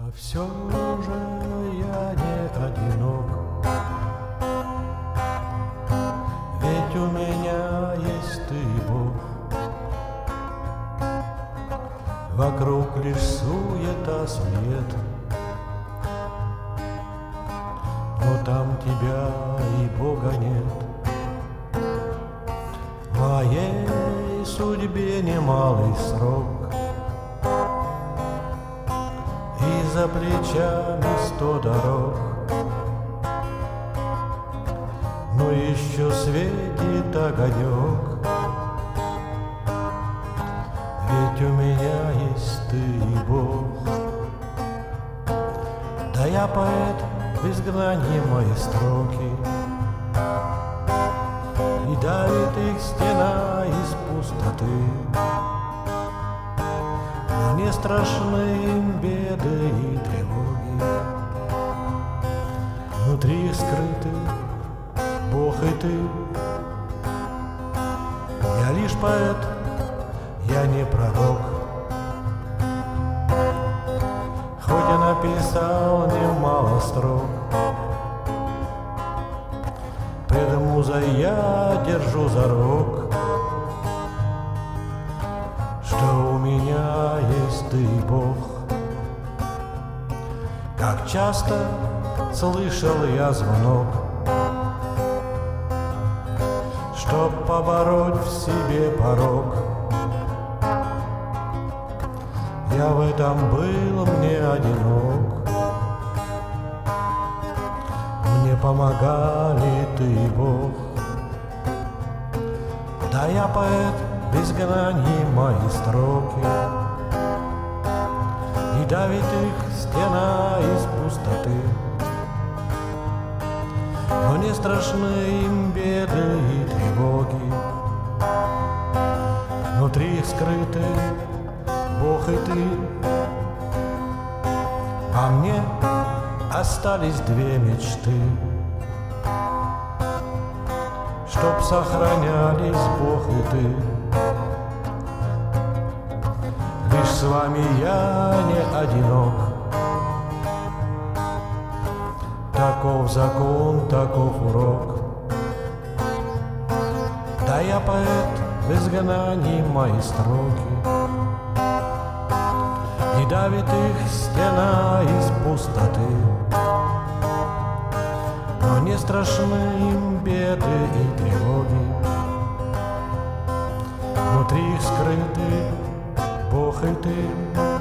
А все же я не одинок, ведь у меня есть ты, Бог. Вокруг лишь суета, свет, но там тебя и Бога нет. В моей судьбе немалый срок, и за плечами 100 дорог, но еще светит огонек, ведь у меня есть ты и Бог. Да я поэт в изгнании, мои строки, и давит их стена из пустоты. Но не страшны им беды и тревоги, внутри их скрыты Бог и ты. Я лишь поэт, я не пророк, хоть и написал немало строк. Пред музой я держу зарок, что у меня есть ты, Бог. Как часто слышал я звонок, чтоб побороть в себе порок. Я в этом был не одинок, мне помогали ты и Бог. Да я поэт в изгнании, мои строки, и давит их стена из пустоты. Но не страшны им беды и тревоги, внутри их скрыты Бог и ты. А мне остались две мечты, чтоб сохранялись Бог и ты. Лишь с вами я не одинок, таков закон, таков урок. Да я поэт в изгнании, мои строки, и давит их стена из пустоты. Но не страшны им беды и тревоги, внутри их скрыты Бог и ты.